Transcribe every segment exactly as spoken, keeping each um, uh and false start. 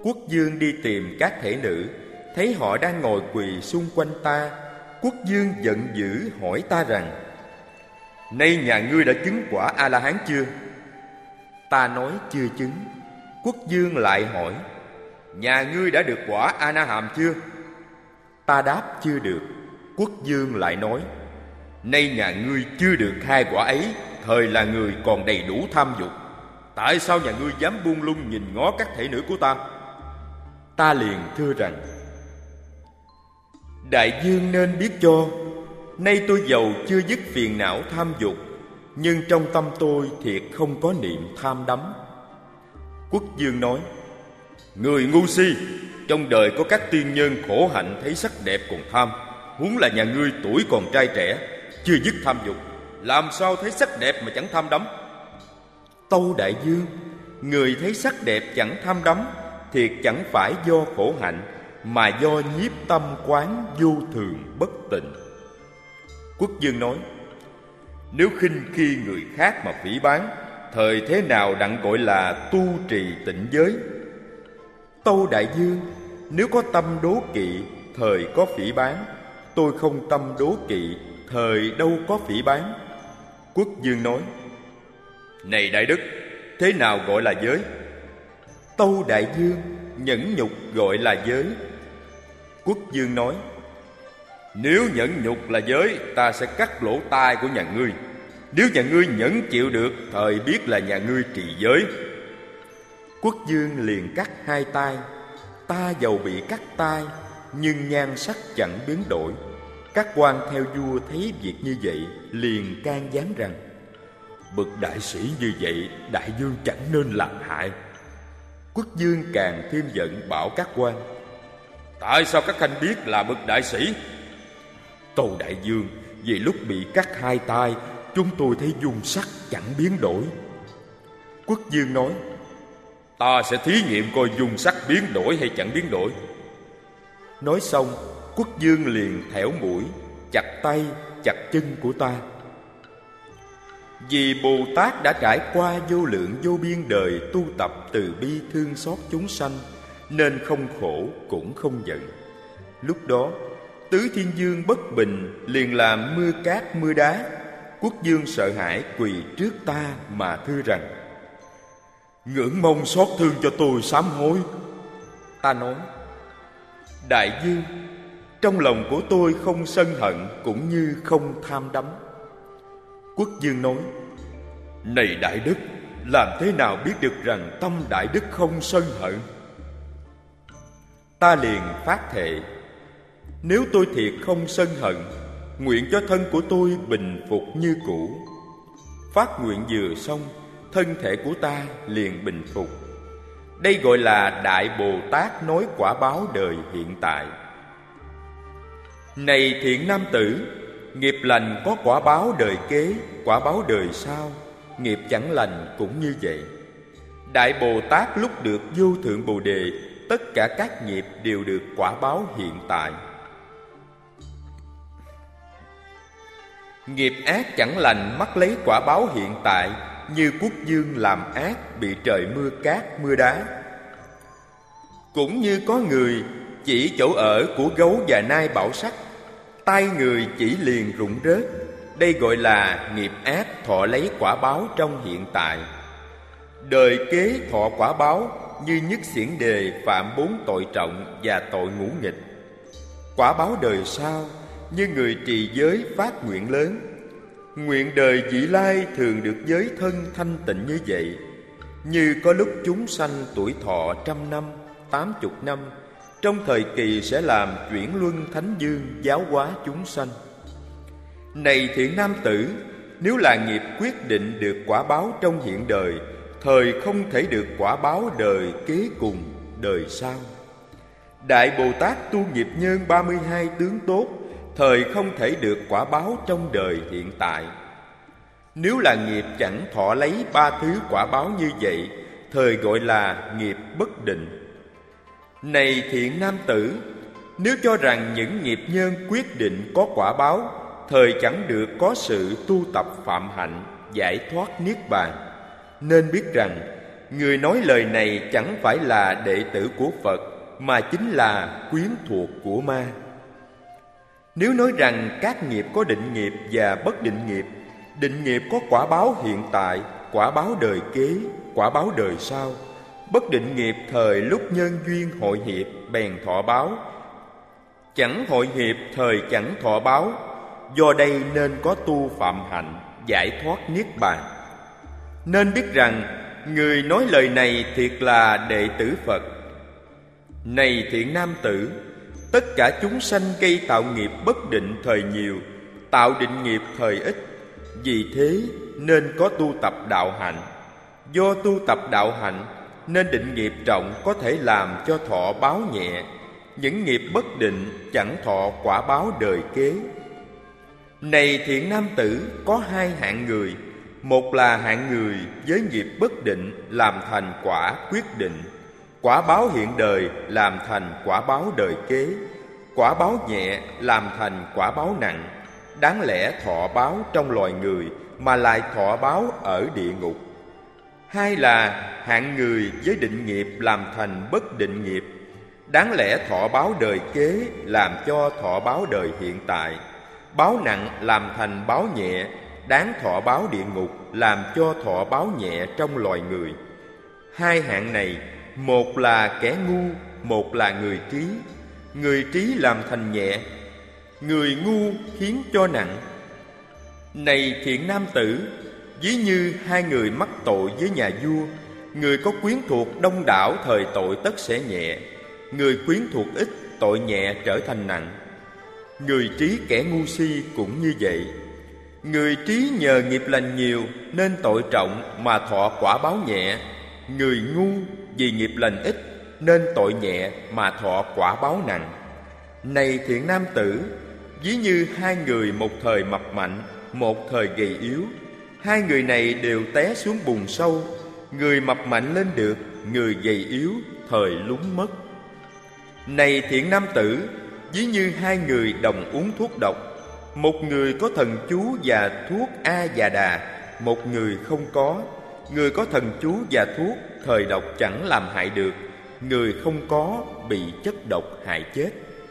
Quốc vương đi tìm các thể nữ, thấy họ đang ngồi quỳ xung quanh ta. Quốc vương giận dữ hỏi ta rằng: nay nhà ngươi đã chứng quả A-la-hán chưa? Ta nói chưa chứng. Quốc vương lại hỏi: nhà ngươi đã được quả A-na-hàm chưa? Ta đáp chưa được. Quốc vương lại nói: nay nhà ngươi chưa được hai quả ấy, thời là người còn đầy đủ tham dục. Tại sao nhà ngươi dám buông lung nhìn ngó các thể nữ của ta? Ta liền thưa rằng: đại vương nên biết cho, nay tôi giàu chưa dứt phiền não tham dục, nhưng trong tâm tôi thiệt không có niệm tham đắm. Quốc vương nói: người ngu si, trong đời có các tiên nhân khổ hạnh thấy sắc đẹp còn tham, huống là nhà ngươi tuổi còn trai trẻ, chưa dứt tham dục, làm sao thấy sắc đẹp mà chẳng tham đắm? Tâu đại vương, người thấy sắc đẹp chẳng tham đắm, thiệt chẳng phải do khổ hạnh, mà do nhiếp tâm quán vô thường bất tịnh. Quốc vương nói: nếu khinh khi người khác mà phỉ báng, thời thế nào đặng gọi là tu trì tịnh giới? Tâu đại vương, nếu có tâm đố kỵ, thời có phỉ báng. Tôi không tâm đố kỵ, thời đâu có phỉ báng. Quốc vương nói: này đại đức, thế nào gọi là giới? Tâu đại vương, nhẫn nhục gọi là giới. Quốc vương nói: nếu nhẫn nhục là giới, ta sẽ cắt lỗ tai của nhà ngươi. Nếu nhà ngươi nhẫn chịu được, thời biết là nhà ngươi trì giới. Quốc vương liền cắt hai tai. Ta dầu bị cắt tai, nhưng nhan sắc chẳng biến đổi. Các quan theo vua thấy việc như vậy, liền can gián rằng: bậc đại sĩ như vậy, đại vương chẳng nên làm hại. Quốc vương càng thêm giận, bảo các quan: tại sao các khanh biết là bậc đại sĩ? Tâu đại vương, vì lúc bị cắt hai tai, chúng tôi thấy dung sắc chẳng biến đổi. Quốc vương nói: ta sẽ thí nghiệm coi dung sắc biến đổi hay chẳng biến đổi. Nói xong, quốc vương liền thẻo mũi, chặt tay, chặt chân của ta. Vì Bồ Tát đã trải qua vô lượng vô biên đời tu tập từ bi thương xót chúng sanh, nên không khổ cũng không giận. Lúc đó, Tứ Thiên Vương bất bình, liền làm mưa cát mưa đá. Quốc vương sợ hãi quỳ trước ta mà thưa rằng: ngưỡng mong xót thương cho tôi sám hối. Ta nói: đại vương, trong lòng của tôi không sân hận, cũng như không tham đắm. Quốc vương nói: này đại đức, làm thế nào biết được rằng tâm đại đức không sân hận? Ta liền phát thệ: nếu tôi thiệt không sân hận, nguyện cho thân của tôi bình phục như cũ. Phát nguyện vừa xong, thân thể của ta liền bình phục. Đây gọi là Đại Bồ Tát nói quả báo đời hiện tại. Này thiện nam tử, nghiệp lành có quả báo đời kế, quả báo đời sau. Nghiệp chẳng lành cũng như vậy. Đại Bồ Tát lúc được vô thượng Bồ Đề, tất cả các nghiệp đều được quả báo hiện tại. Nghiệp ác chẳng lành mắc lấy quả báo hiện tại, như quốc vương làm ác bị trời mưa cát mưa đá. Cũng như có người chỉ chỗ ở của gấu và nai bảo sắc, tay người chỉ liền rụng rớt. Đây gọi là nghiệp ác thọ lấy quả báo trong hiện tại. Đời kế thọ quả báo như nhất xiển đề phạm bốn tội trọng và tội ngũ nghịch. Quả báo đời sau như người trì giới phát nguyện lớn. Nguyện đời vị lai thường được giới thân thanh tịnh như vậy. Như có lúc chúng sanh tuổi thọ trăm năm, tám chục năm, trong thời kỳ sẽ làm chuyển luân thánh dương giáo hóa chúng sanh. Này thiện nam tử, nếu là nghiệp quyết định được quả báo trong hiện đời, thời không thể được quả báo đời kế cùng, đời sau. Đại Bồ Tát tu nghiệp nhân ba mươi hai tướng tốt, thời không thể được quả báo trong đời hiện tại. Nếu là nghiệp chẳng thọ lấy ba thứ quả báo như vậy, thời gọi là nghiệp bất định. Này thiện nam tử, nếu cho rằng những nghiệp nhân quyết định có quả báo, thời chẳng được có sự tu tập phạm hạnh, giải thoát niết bàn, nên biết rằng người nói lời này chẳng phải là đệ tử của Phật, mà chính là quyến thuộc của ma. Nếu nói rằng các nghiệp có định nghiệp và bất định nghiệp, định nghiệp có quả báo hiện tại, quả báo đời kế, quả báo đời sau. Bất định nghiệp thời lúc nhân duyên hội hiệp bèn thọ báo, chẳng hội hiệp thời chẳng thọ báo. Do đây nên có tu phạm hạnh, giải thoát niết bàn. Nên biết rằng người nói lời này thiệt là đệ tử Phật. Này thiện nam tử, tất cả chúng sanh gây tạo nghiệp bất định thời nhiều, tạo định nghiệp thời ít. Vì thế nên có tu tập đạo hạnh. Do tu tập đạo hạnh nên định nghiệp trọng có thể làm cho thọ báo nhẹ. Những nghiệp bất định chẳng thọ quả báo đời kế. Này thiện nam tử, có hai hạng người. Một là hạng người với nghiệp bất định làm thành quả quyết định, quả báo hiện đời làm thành quả báo đời kế. Quả báo nhẹ làm thành quả báo nặng. Đáng lẽ thọ báo trong loài người mà lại thọ báo ở địa ngục. Hai là hạng người với định nghiệp làm thành bất định nghiệp. Đáng lẽ thọ báo đời kế làm cho thọ báo đời hiện tại. Báo nặng làm thành báo nhẹ. Đáng thọ báo địa ngục làm cho thọ báo nhẹ trong loài người. Hai hạng này, một là kẻ ngu, một là người trí. Người trí làm thành nhẹ, người ngu khiến cho nặng. Này thiện nam tử, ví như hai người mắc tội với nhà vua. Người có quyến thuộc đông đảo thời tội tất sẽ nhẹ. Người quyến thuộc ít, tội nhẹ trở thành nặng. Người trí kẻ ngu si cũng như vậy. Người trí nhờ nghiệp lành nhiều nên tội trọng mà thọ quả báo nhẹ. Người ngu vì nghiệp lành ít nên tội nhẹ mà thọ quả báo nặng. Này thiện nam tử, ví như hai người một thời mập mạnh, một thời gầy yếu. Hai người này đều té xuống bùn sâu. Người mập mạnh lên được, người gầy yếu thời lún mất. Này thiện nam tử, ví như hai người đồng uống thuốc độc. Một người có thần chú và thuốc A Già Đà, một người không có. Người có thần chú và thuốc thời độc chẳng làm hại được, người không có bị chất độc hại chết.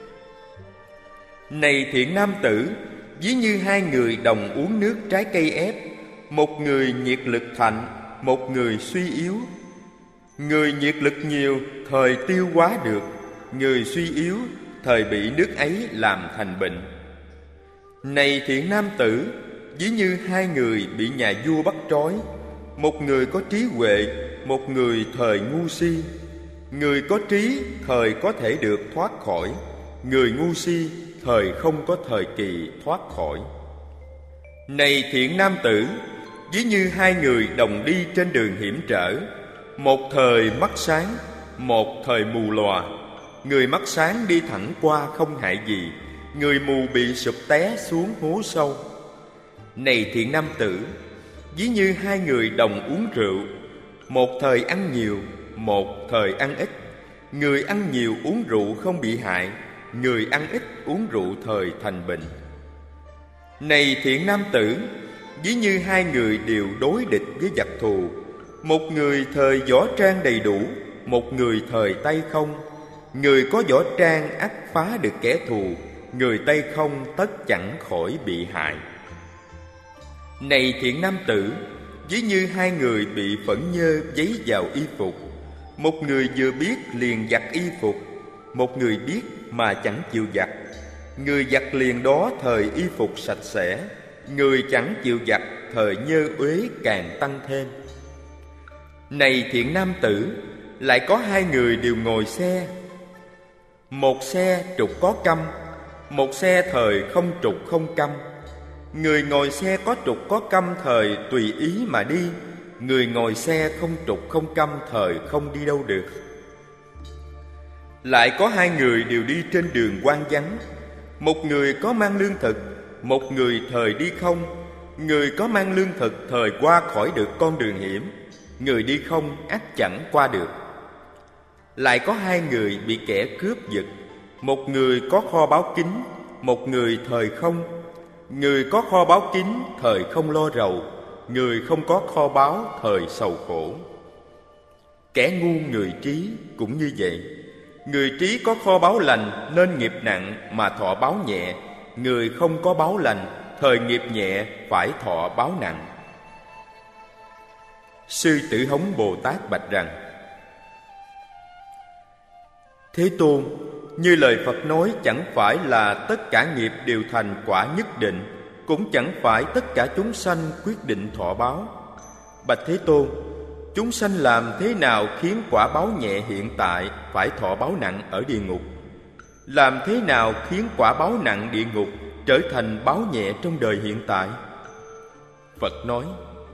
Này thiện nam tử, ví như hai người đồng uống nước trái cây ép. Một người nhiệt lực thạnh, một người suy yếu. Người nhiệt lực nhiều thời tiêu hóa được, người suy yếu thời bị nước ấy làm thành bệnh. Này thiện nam tử, ví như hai người bị nhà vua bắt trói. Một người có trí huệ, một người thời ngu si. Người có trí thời có thể được thoát khỏi, người ngu si thời không có thời kỳ thoát khỏi. Này thiện nam tử, ví như hai người đồng đi trên đường hiểm trở. Một thời mắt sáng, một thời mù lòa. Người mắt sáng đi thẳng qua không hại gì, người mù bị sụp té xuống hố sâu. Này thiện nam tử, ví như hai người đồng uống rượu. Một thời ăn nhiều, một thời ăn ít. Người ăn nhiều uống rượu không bị hại, người ăn ít uống rượu thời thành bệnh. Này thiện nam tử, ví như hai người đều đối địch với giặc thù. Một người thời võ trang đầy đủ, một người thời tay không. Người có võ trang ắt phá được kẻ thù, người tay không tất chẳng khỏi bị hại. Này thiện nam tử, ví như hai người bị phẫn nhơ giấy vào y phục. Một người vừa biết liền giặt y phục, một người biết mà chẳng chịu giặt. Người giặt liền đó thời y phục sạch sẽ, người chẳng chịu giặt thời nhơ uế càng tăng thêm. Này thiện nam tử, lại có hai người đều ngồi xe. Một xe trục có câm, một xe thời không trục không câm. Người ngồi xe có trục có câm thời tùy ý mà đi, người ngồi xe không trục không câm thời không đi đâu được. Lại có hai người đều đi trên đường hoang vắng. Một người có mang lương thực, một người thời đi không. Người có mang lương thực thời qua khỏi được con đường hiểm, người đi không ắt chẳng qua được. Lại có hai người bị kẻ cướp giật. Một người có kho báu kín, một người thời không. Người có kho báu kín thời không lo rầu, người không có kho báu thời sầu khổ. Kẻ ngu người trí cũng như vậy. Người trí có kho báu lành nên nghiệp nặng mà thọ báo nhẹ. Người không có báu lành, thời nghiệp nhẹ phải thọ báo nặng. Sư Tử Hống Bồ Tát bạch rằng: Thế Tôn, như lời Phật nói chẳng phải là tất cả nghiệp đều thành quả nhất định, cũng chẳng phải tất cả chúng sanh quyết định thọ báo. Bạch Thế Tôn, chúng sanh làm thế nào khiến quả báo nhẹ hiện tại phải thọ báo nặng ở địa ngục? Làm thế nào khiến quả báo nặng địa ngục trở thành báo nhẹ trong đời hiện tại? Phật nói: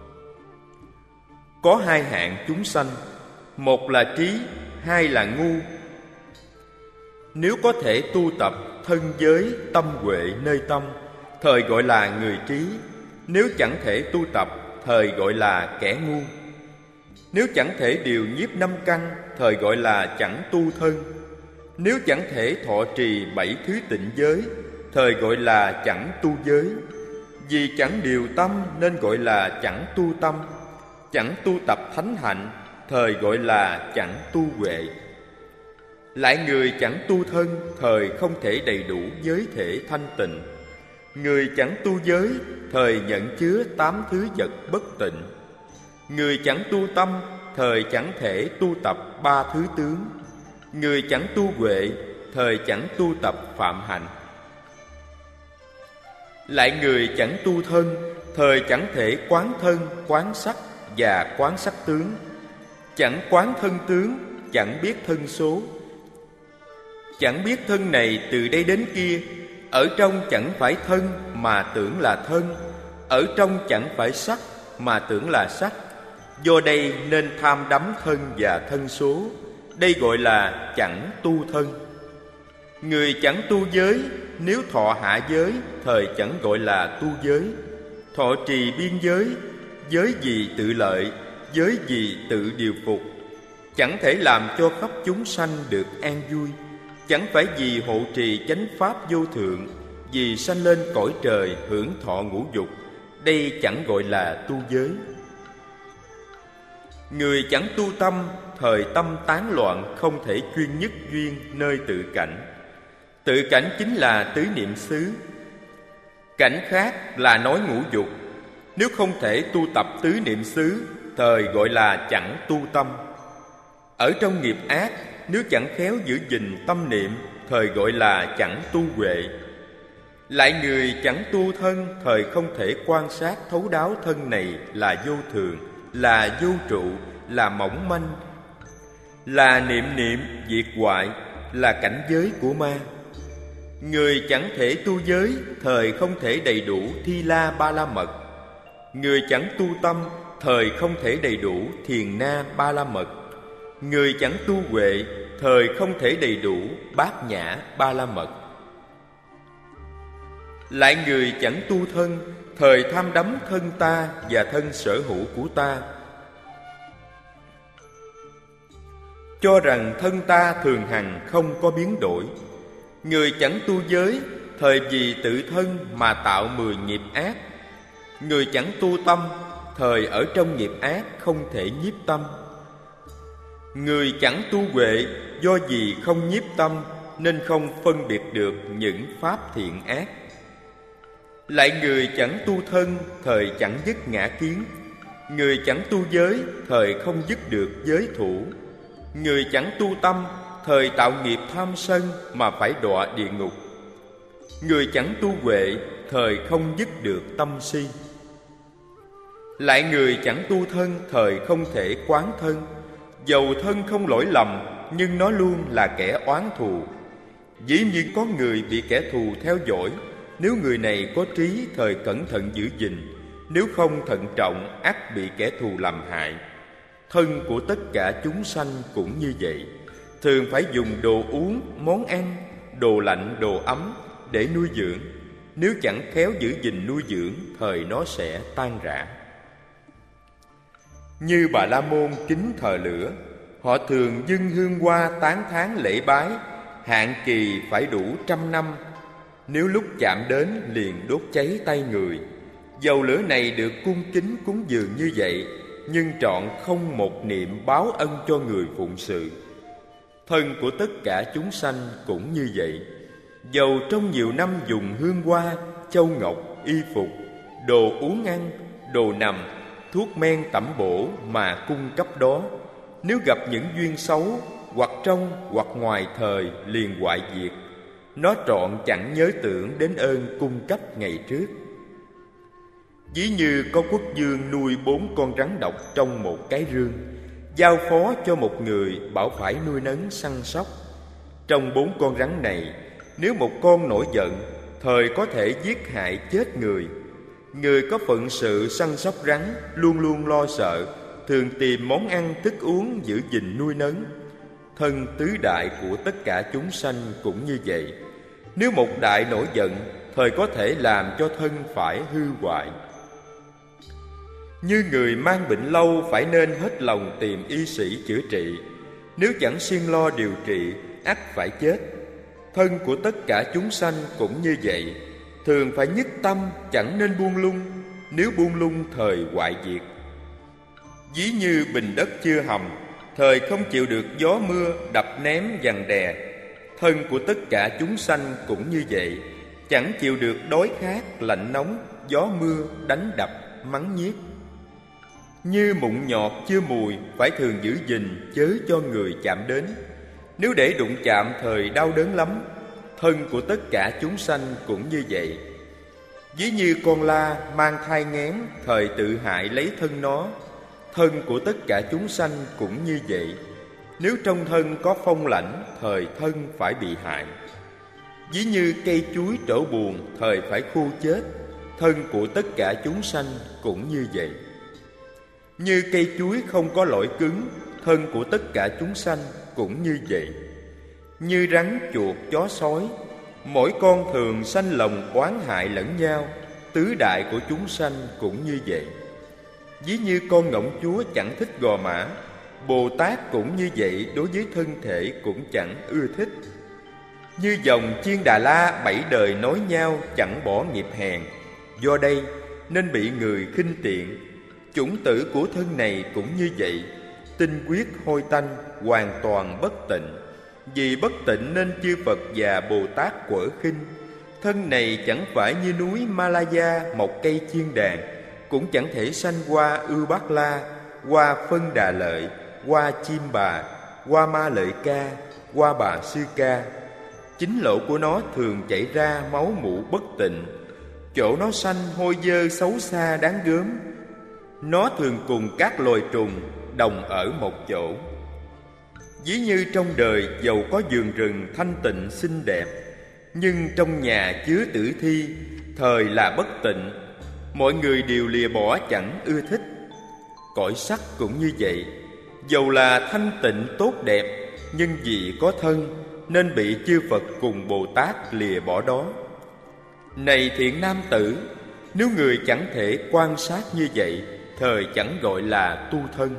Có hai hạng chúng sanh, một là trí, hai là ngu. Nếu có thể tu tập thân giới tâm huệ nơi tâm, thời gọi là người trí. Nếu chẳng thể tu tập, thời gọi là kẻ ngu. Nếu chẳng thể điều nhiếp năm căn, thời gọi là chẳng tu thân. Nếu chẳng thể thọ trì bảy thứ tịnh giới, thời gọi là chẳng tu giới. Vì chẳng điều tâm nên gọi là chẳng tu tâm. Chẳng tu tập thánh hạnh, thời gọi là chẳng tu huệ. Lại người chẳng tu thân, thời không thể đầy đủ giới thể thanh tịnh. Người chẳng tu giới, thời nhận chứa tám thứ vật bất tịnh. Người chẳng tu tâm, thời chẳng thể tu tập ba thứ tướng. Người chẳng tu huệ, thời chẳng tu tập phạm hạnh. Lại người chẳng tu thân, thời chẳng thể quán thân, quán sắc và quán sắc tướng. Chẳng quán thân tướng, chẳng biết thân số. Chẳng biết thân này từ đây đến kia. Ở trong chẳng phải thân mà tưởng là thân. Ở trong chẳng phải sắc mà tưởng là sắc. Do đây nên tham đắm thân và thân số. Đây gọi là chẳng tu thân. Người chẳng tu giới, nếu thọ hạ giới, thời chẳng gọi là tu giới. Thọ trì biên giới, giới gì tự lợi, giới gì tự điều phục. Chẳng thể làm cho khắp chúng sanh được an vui. Chẳng phải vì hộ trì chánh pháp vô thượng, vì sanh lên cõi trời hưởng thọ ngũ dục. Đây chẳng gọi là tu giới. Người chẳng tu tâm, thời tâm tán loạn, không thể chuyên nhất duyên nơi tự cảnh. Tự cảnh chính là tứ niệm xứ. Cảnh khác là nói ngũ dục. Nếu không thể tu tập tứ niệm xứ, thời gọi là chẳng tu tâm. Ở trong nghiệp ác, nếu chẳng khéo giữ gìn tâm niệm, thời gọi là chẳng tu huệ. Lại người chẳng tu thân, thời không thể quan sát thấu đáo thân này là vô thường, là vô trụ, là mỏng manh, là niệm niệm diệt hoại, là cảnh giới của ma. Người chẳng thể tu giới, thời không thể đầy đủ thi la ba la mật. Người chẳng tu tâm, thời không thể đầy đủ thiền na ba la mật. Người chẳng tu huệ, thời không thể đầy đủ bát nhã ba la mật. Lại người chẳng tu thân, thời tham đắm thân ta và thân sở hữu của ta, cho rằng thân ta thường hằng không có biến đổi. Người chẳng tu giới, thời vì tự thân mà tạo mười nghiệp ác. Người chẳng tu tâm, thời ở trong nghiệp ác không thể nhiếp tâm. Người chẳng tu huệ, do vì không nhiếp tâm nên không phân biệt được những pháp thiện ác. Lại người chẳng tu thân, thời chẳng dứt ngã kiến. Người chẳng tu giới, thời không dứt được giới thủ. Người chẳng tu tâm, thời tạo nghiệp tham sân mà phải đọa địa ngục. Người chẳng tu huệ, thời không dứt được tâm si. Lại người chẳng tu thân, thời không thể quán thân. Dầu thân không lỗi lầm, nhưng nó luôn là kẻ oán thù. Dĩ nhiên có người bị kẻ thù theo dõi. Nếu người này có trí, thời cẩn thận giữ gìn. Nếu không thận trọng, ắt bị kẻ thù làm hại. Thân của tất cả chúng sanh cũng như vậy. Thường phải dùng đồ uống, món ăn, đồ lạnh, đồ ấm để nuôi dưỡng. Nếu chẳng khéo giữ gìn nuôi dưỡng, thời nó sẽ tan rã. Như Bà La Môn kính thờ lửa, họ thường dâng hương hoa tán thán lễ bái. Hạn kỳ phải đủ trăm năm. Nếu lúc chạm đến liền đốt cháy tay người. Dầu lửa này được cung kính cúng dường như vậy, nhưng trọn không một niệm báo ân cho người phụng sự. Thân của tất cả chúng sanh cũng như vậy. Dầu trong nhiều năm dùng hương hoa, châu ngọc, y phục, đồ uống ăn, đồ nằm, thuốc men tẩm bổ mà cung cấp đó, nếu gặp những duyên xấu, hoặc trong hoặc ngoài thời liền hoại diệt, nó trọn chẳng nhớ tưởng đến ơn cung cấp ngày trước. Ví như có quốc vương nuôi bốn con rắn độc trong một cái rương, giao phó cho một người bảo phải nuôi nấng săn sóc. Trong bốn con rắn này, nếu một con nổi giận, thời có thể giết hại chết người. Người có phận sự săn sóc rắn luôn luôn lo sợ, thường tìm món ăn thức uống giữ gìn nuôi nấng. Thân tứ đại của tất cả chúng sanh cũng như vậy. Nếu một đại nổi giận, thời có thể làm cho thân phải hư hoại. Như người mang bệnh lâu phải nên hết lòng tìm y sĩ chữa trị, nếu chẳng siêng lo điều trị, ắt phải chết. Thân của tất cả chúng sanh cũng như vậy, thường phải nhất tâm, chẳng nên buông lung, nếu buông lung thời hoại diệt. Ví như bình đất chưa hầm, thời không chịu được gió mưa đập ném giằng đè. Thân của tất cả chúng sanh cũng như vậy, chẳng chịu được đói khát, lạnh nóng, gió mưa đánh đập, mắng nhiếc. Như mụn nhọt chưa mùi, phải thường giữ gìn, chớ cho người chạm đến. Nếu để đụng chạm thời đau đớn lắm. Thân của tất cả chúng sanh cũng như vậy. Ví như con la mang thai nghén, thời tự hại lấy thân nó. Thân của tất cả chúng sanh cũng như vậy. Nếu trong thân có phong lãnh, thời thân phải bị hại. Ví như cây chuối trổ buồn, thời phải khô chết. Thân của tất cả chúng sanh cũng như vậy. Như cây chuối không có lõi cứng, thân của tất cả chúng sanh cũng như vậy. Như rắn, chuột, chó, sói, mỗi con thường sanh lòng oán hại lẫn nhau, tứ đại của chúng sanh cũng như vậy. Ví như con ngỗng chúa chẳng thích gò mã, Bồ Tát cũng như vậy, đối với thân thể cũng chẳng ưa thích. Như dòng chiên Đà La bảy đời nối nhau chẳng bỏ nghiệp hèn, do đây nên bị người khinh tiện. Chủng tử của thân này cũng như vậy, tinh quyết hôi tanh, hoàn toàn bất tịnh. Vì bất tịnh nên chư Phật và Bồ Tát quở khinh. Thân này chẳng phải như núi Malaya mọc cây chiên đàn, cũng chẳng thể sanh qua Ưu Bát La, qua Phân Đà Lợi, qua Chim Bà, qua Ma Lợi Ca, qua Bà Sư Ca. Chính lỗ của nó thường chảy ra máu mủ bất tịnh, chỗ nó sanh hôi dơ xấu xa đáng gớm. Nó thường cùng các loài trùng đồng ở một chỗ. Ví như trong đời dầu có vườn rừng thanh tịnh xinh đẹp, nhưng trong nhà chứa tử thi, thời là bất tịnh, mọi người đều lìa bỏ chẳng ưa thích. Cõi sắc cũng như vậy, dầu là thanh tịnh tốt đẹp, nhưng vì có thân nên bị chư Phật cùng Bồ Tát lìa bỏ đó. Này thiện nam tử, nếu người chẳng thể quan sát như vậy, thời chẳng gọi là tu thân.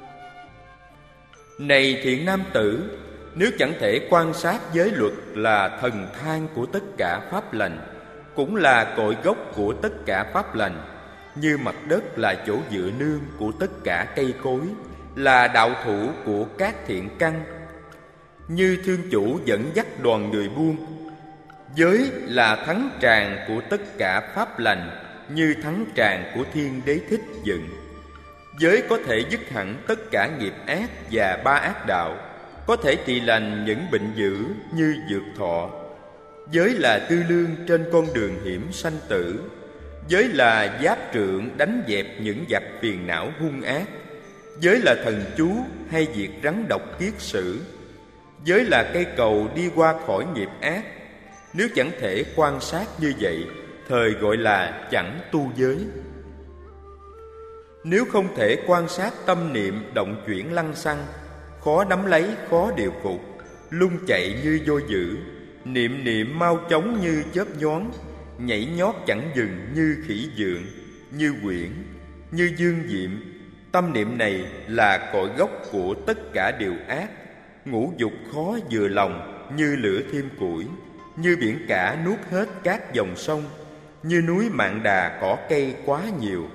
Này thiện nam tử, nếu chẳng thể quan sát giới luật là thần thang của tất cả pháp lành, cũng là cội gốc của tất cả pháp lành, như mặt đất là chỗ dựa nương của tất cả cây cối, là đạo thủ của các thiện căn, như thương chủ dẫn dắt đoàn người buôn. Giới là thắng tràng của tất cả pháp lành, như thắng tràng của Thiên Đế Thích dựng. Giới có thể dứt hẳn tất cả nghiệp ác và ba ác đạo, có thể trị lành những bệnh dữ như dược thọ. Giới là tư lương trên con đường hiểm sanh tử. Giới là giáp trượng đánh dẹp những giặc phiền não hung ác. Giới là thần chú hay diệt rắn độc kiết sử. Giới là cây cầu đi qua khỏi nghiệp ác. Nếu chẳng thể quan sát như vậy, thời gọi là chẳng tu giới. Nếu không thể quan sát tâm niệm động chuyển lăng xăng, khó nắm lấy, khó điều phục, lung chạy như vô dữ, niệm niệm mau chóng như chớp nhoáng, nhảy nhót chẳng dừng như khỉ dượng, như quyển, như dương diệm. Tâm niệm này là cội gốc của tất cả điều ác. Ngũ dục khó vừa lòng, như lửa thêm củi, như biển cả nuốt hết các dòng sông, như núi Mạn Đà cỏ cây quá nhiều,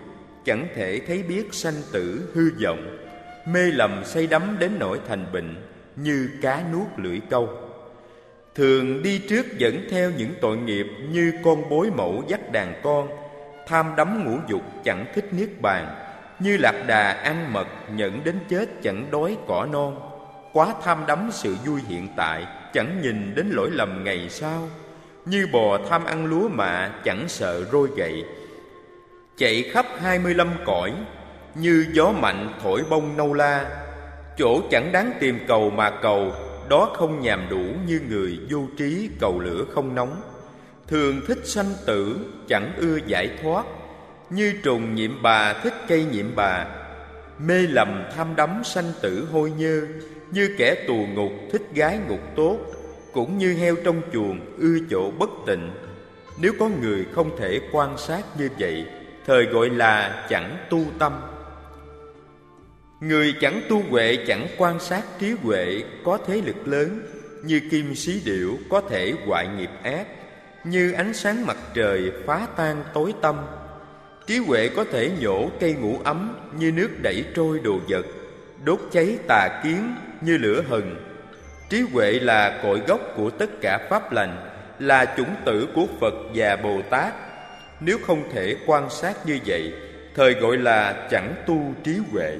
chẳng thể thấy biết sanh tử hư vọng, mê lầm say đắm đến nỗi thành bệnh, như cá nuốt lưỡi câu. Thường đi trước dẫn theo những tội nghiệp như con bối mẫu dắt đàn con, tham đắm ngũ dục chẳng thích niết bàn, như lạc đà ăn mật nhẫn đến chết chẳng đói cỏ non. Quá tham đắm sự vui hiện tại, chẳng nhìn đến lỗi lầm ngày sau, như bò tham ăn lúa mạ chẳng sợ roi gậy. Chạy khắp hai mươi lăm cõi, như gió mạnh thổi bông nâu la, chỗ chẳng đáng tìm cầu mà cầu, đó không nhàm đủ như người vô trí cầu lửa không nóng. Thường thích sanh tử, chẳng ưa giải thoát, như trùng nhiễm bà thích cây nhiễm bà. Mê lầm tham đắm sanh tử hôi nhơ, như kẻ tù ngục thích gái ngục tốt, cũng như heo trong chuồng ưa chỗ bất tịnh. Nếu có người không thể quan sát như vậy, thời gọi là chẳng tu tâm. Người chẳng tu huệ chẳng quan sát trí huệ có thế lực lớn, như kim xí điểu có thể hoại nghiệp ác, như ánh sáng mặt trời phá tan tối tăm. Trí huệ có thể nhổ cây ngũ ấm, như nước đẩy trôi đồ vật, đốt cháy tà kiến như lửa hừng. Trí huệ là cội gốc của tất cả pháp lành, là chủng tử của Phật và Bồ Tát. Nếu không thể quan sát như vậy, thời gọi là chẳng tu trí huệ.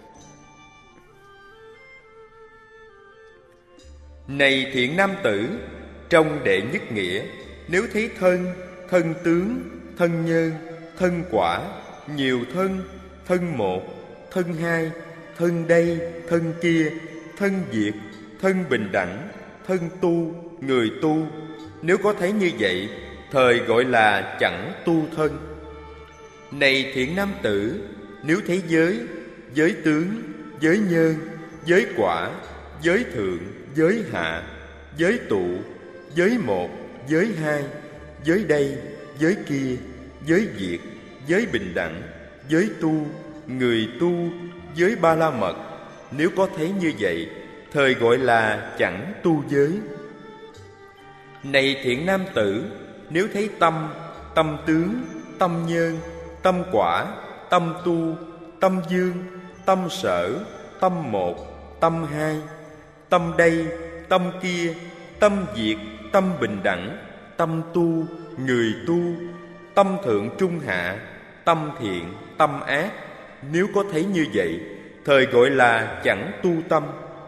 Này thiện nam tử, trong đệ nhất nghĩa, nếu thấy thân, thân tướng, thân nhân, thân quả, nhiều thân, thân một, thân hai, thân đây, thân kia, thân diệt, thân bình đẳng, thân tu, người tu, nếu có thấy như vậy, thời gọi là chẳng tu thân. Này thiện nam tử, nếu thấy giới, giới tướng, giới nhân, giới quả, giới thượng, giới hạ, giới tụ, giới một, giới hai, giới đây, giới kia, giới diệt, giới bình đẳng, giới tu, người tu, giới ba la mật, nếu có thấy như vậy, thời gọi là chẳng tu giới. Này thiện nam tử, nếu thấy tâm, tâm tướng, tâm nhân, tâm quả, tâm tu, tâm dương, tâm sở, tâm một, tâm hai, tâm đây, tâm kia, tâm diệt, tâm bình đẳng, tâm tu, người tu, tâm thượng trung hạ, tâm thiện, tâm ác, nếu có thấy như vậy, thời gọi là chẳng tu tâm.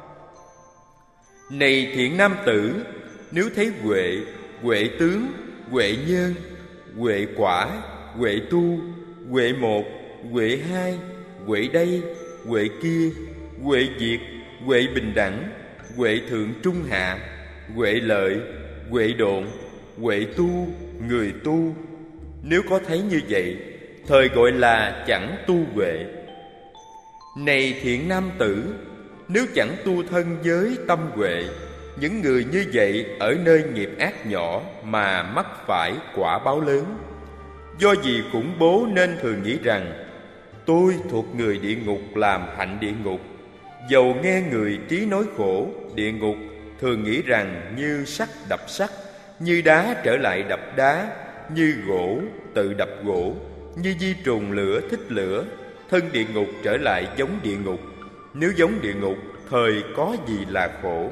Này thiện nam tử, nếu thấy huệ, huệ tướng, huệ nhân, huệ quả, huệ tu, huệ một, huệ hai, huệ đây, huệ kia, huệ diệt, huệ bình đẳng, huệ thượng trung hạ, huệ lợi, huệ độn, huệ tu, người tu, nếu có thấy như vậy, thời gọi là chẳng tu huệ. Này thiện nam tử, nếu chẳng tu thân giới tâm huệ, những người như vậy ở nơi nghiệp ác nhỏ mà mắc phải quả báo lớn. Do vì khủng bố nên thường nghĩ rằng tôi thuộc người địa ngục làm hạnh địa ngục. Dầu nghe người trí nói khổ địa ngục, thường nghĩ rằng như sắt đập sắt, như đá trở lại đập đá, như gỗ tự đập gỗ, như di trùng lửa thích lửa, thân địa ngục trở lại giống địa ngục. Nếu giống địa ngục, thời có gì là khổ.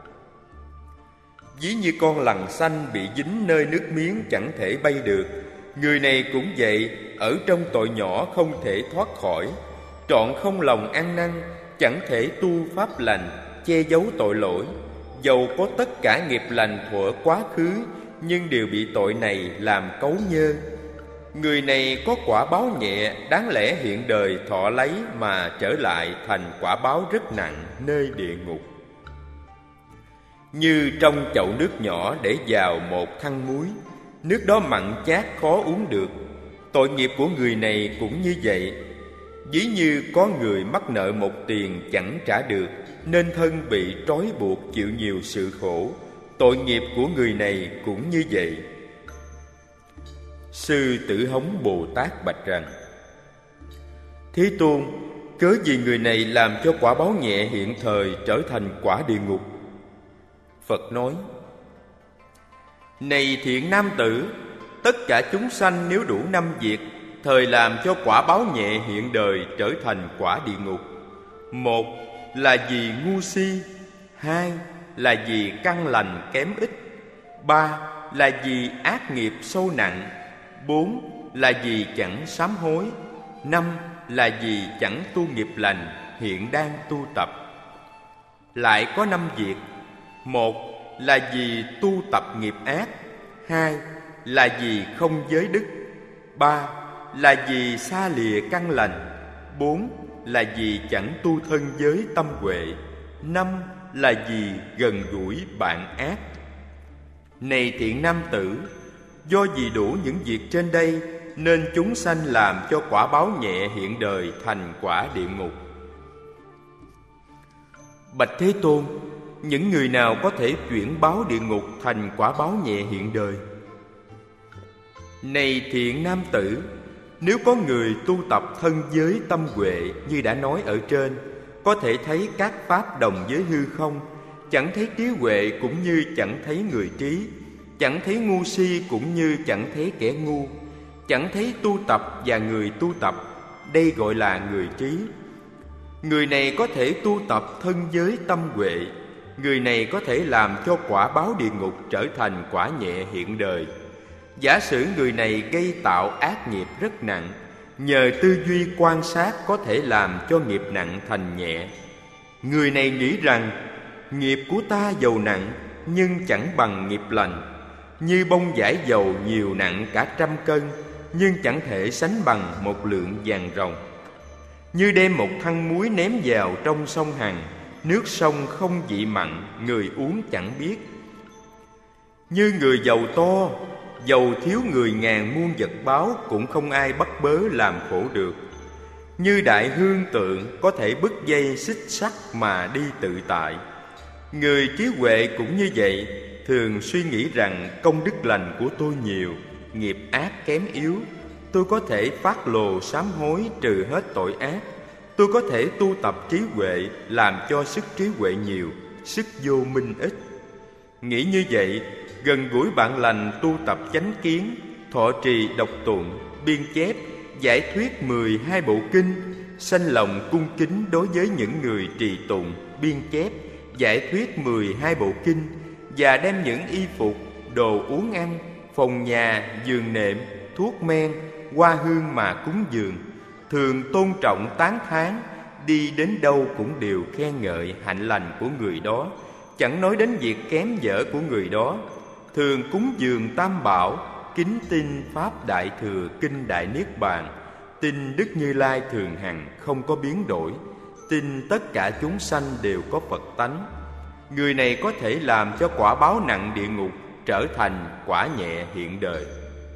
Ví như con lằn xanh bị dính nơi nước miếng chẳng thể bay được, người này cũng vậy, ở trong tội nhỏ không thể thoát khỏi, trọn không lòng ăn năn, chẳng thể tu pháp lành, che giấu tội lỗi. Dầu có tất cả nghiệp lành thuở quá khứ, nhưng đều bị tội này làm cấu nhơ. Người này có quả báo nhẹ, đáng lẽ hiện đời thọ lấy mà trở lại thành quả báo rất nặng nơi địa ngục. Như trong chậu nước nhỏ để vào một thăng muối, nước đó mặn chát khó uống được. Tội nghiệp của người này cũng như vậy. Ví như có người mắc nợ một tiền chẳng trả được, nên thân bị trói buộc chịu nhiều sự khổ. Tội nghiệp của người này cũng như vậy. Sư Tử Hống Bồ Tát bạch rằng: Thế Tôn, cớ gì người này làm cho quả báo nhẹ hiện thời trở thành quả địa ngục? Phật nói: Này thiện nam tử, tất cả chúng sanh nếu đủ năm việc thời làm cho quả báo nhẹ hiện đời trở thành quả địa ngục. Một là vì ngu si, hai là vì căn lành kém ít, ba là vì ác nghiệp sâu nặng, bốn là vì chẳng sám hối, năm là vì chẳng tu nghiệp lành hiện đang tu tập. Lại có năm việc: một là vì tu tập nghiệp ác, hai là vì không giới đức, ba là vì xa lìa căn lành, bốn là vì chẳng tu thân giới tâm huệ, năm là vì gần gũi bạn ác. Này thiện nam tử, do vì đủ những việc trên đây nên chúng sanh làm cho quả báo nhẹ hiện đời thành quả địa ngục. Bạch Thế Tôn, những người nào có thể chuyển báo địa ngục thành quả báo nhẹ hiện đời? Này thiện nam tử, nếu có người tu tập thân giới tâm huệ như đã nói ở trên, có thể thấy các pháp đồng với hư không, chẳng thấy trí huệ cũng như chẳng thấy người trí, chẳng thấy ngu si cũng như chẳng thấy kẻ ngu, chẳng thấy tu tập và người tu tập, đây gọi là người trí. Người này có thể tu tập thân giới tâm huệ, người này có thể làm cho quả báo địa ngục trở thành quả nhẹ hiện đời. Giả sử người này gây tạo ác nghiệp rất nặng, nhờ tư duy quan sát có thể làm cho nghiệp nặng thành nhẹ. Người này nghĩ rằng nghiệp của ta dầu nặng nhưng chẳng bằng nghiệp lành, như bông vải dầu nhiều nặng cả trăm cân nhưng chẳng thể sánh bằng một lượng vàng ròng. Như đem một thăng muối ném vào trong sông Hằng, nước sông không vị mặn, người uống chẳng biết. Như người giàu to, giàu thiếu người ngàn muôn vật báo cũng không ai bắt bớ làm khổ được. Như đại hương tượng có thể bứt dây xích sắt mà đi tự tại. Người trí huệ cũng như vậy, thường suy nghĩ rằng công đức lành của tôi nhiều, nghiệp ác kém yếu, tôi có thể phát lồ sám hối trừ hết tội ác, tôi có thể tu tập trí huệ làm cho sức trí huệ nhiều, sức vô minh ít. Nghĩ như vậy, gần gũi bạn lành tu tập chánh kiến, thọ trì đọc tụng, biên chép, giải thuyết mười hai bộ kinh, sanh lòng cung kính đối với những người trì tụng, biên chép, giải thuyết mười hai bộ kinh, và đem những y phục, đồ uống ăn, phòng nhà, giường nệm, thuốc men, hoa hương mà cúng dường, thường tôn trọng tán thán, đi đến đâu cũng đều khen ngợi hạnh lành của người đó, chẳng nói đến việc kém dở của người đó, thường cúng dường tam bảo, kính tin pháp đại thừa kinh đại niết bàn, tin Đức Như Lai thường hằng không có biến đổi, tin tất cả chúng sanh đều có Phật tánh. Người này có thể làm cho quả báo nặng địa ngục trở thành quả nhẹ hiện đời.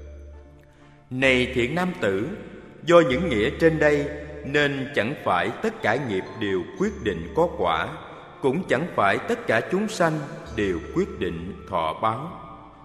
Này thiện nam tử, do những nghĩa trên đây nên chẳng phải tất cả nghiệp đều quyết định có quả, cũng chẳng phải tất cả chúng sanh đều quyết định thọ báo.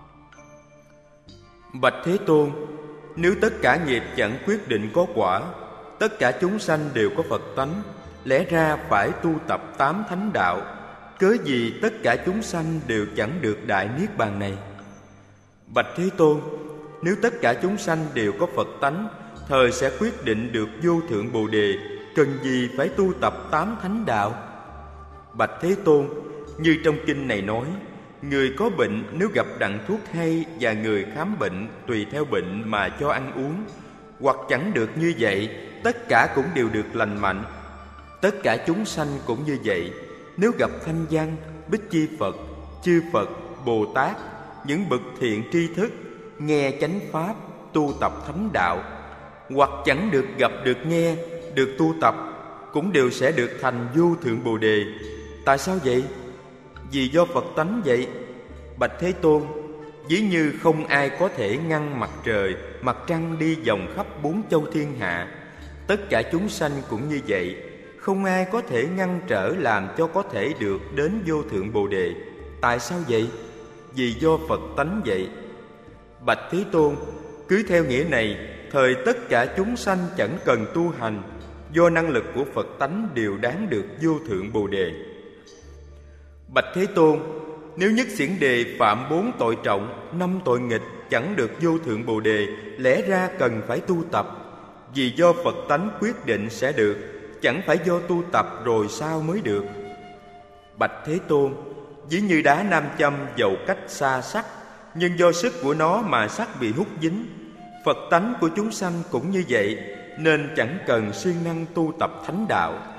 Bạch Thế Tôn, nếu tất cả nghiệp chẳng quyết định có quả, tất cả chúng sanh đều có Phật tánh, lẽ ra phải tu tập tám thánh đạo, cớ gì tất cả chúng sanh đều chẳng được đại niết bàn này? Bạch Thế Tôn, nếu tất cả chúng sanh đều có Phật tánh, thời sẽ quyết định được vô thượng Bồ Đề, cần gì phải tu tập tám thánh đạo? Bạch Thế Tôn, như trong kinh này nói, người có bệnh nếu gặp đặng thuốc hay, và người khám bệnh tùy theo bệnh mà cho ăn uống, hoặc chẳng được như vậy, tất cả cũng đều được lành mạnh. Tất cả chúng sanh cũng như vậy, nếu gặp thanh văn, bích chi Phật, chư Phật, Bồ Tát, những bậc thiện tri thức, nghe chánh pháp, tu tập thánh đạo, hoặc chẳng được gặp được nghe, được tu tập, cũng đều sẽ được thành vô thượng Bồ Đề. Tại sao vậy? Vì do Phật tánh vậy. Bạch Thế Tôn, ví như không ai có thể ngăn mặt trời, mặt trăng đi vòng khắp bốn châu thiên hạ, tất cả chúng sanh cũng như vậy, không ai có thể ngăn trở làm cho có thể được đến vô thượng Bồ Đề. Tại sao vậy? Vì do Phật tánh vậy. Bạch Thế Tôn, cứ theo nghĩa này, thời tất cả chúng sanh chẳng cần tu hành, do năng lực của Phật tánh đều đáng được vô thượng Bồ Đề. Bạch Thế Tôn, nếu nhất xiển đề phạm bốn tội trọng, năm tội nghịch chẳng được vô thượng Bồ Đề, lẽ ra cần phải tu tập. Vì do Phật tánh quyết định sẽ được, chẳng phải do tu tập rồi sao mới được. Bạch Thế Tôn, ví như đá nam châm dầu cách xa sắt, nhưng do sức của nó mà sắt bị hút dính. Phật tánh của chúng sanh cũng như vậy, nên chẳng cần siêng năng tu tập thánh đạo.